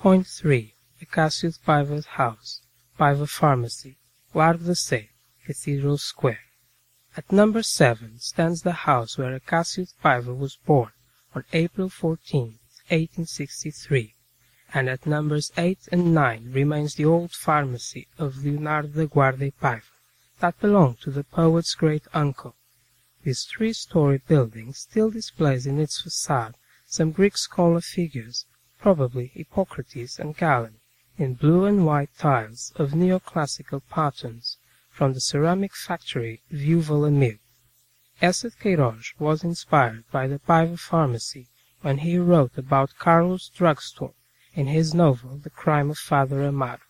6.3 Acacius Paiva's House, Paiva Pharmacy, Largo da Sé, Cathedral Square. At number 7 stands the house where Acacius Paiva was born on April 14, 1863, and at numbers 8 and 9 remains the old pharmacy of Leonardo da Guarda e Paiva, that belonged to the poet's great uncle. This three-story building still displays in its facade some Greek scholar figures, probably Hippocrates and Galen, in blue and white tiles of neoclassical patterns from the ceramic factory Vieux-Valemil. Essed Queiroz was inspired by the Paiva Pharmacy when he wrote about Carlos' drugstore in his novel The Crime of Father Amaro.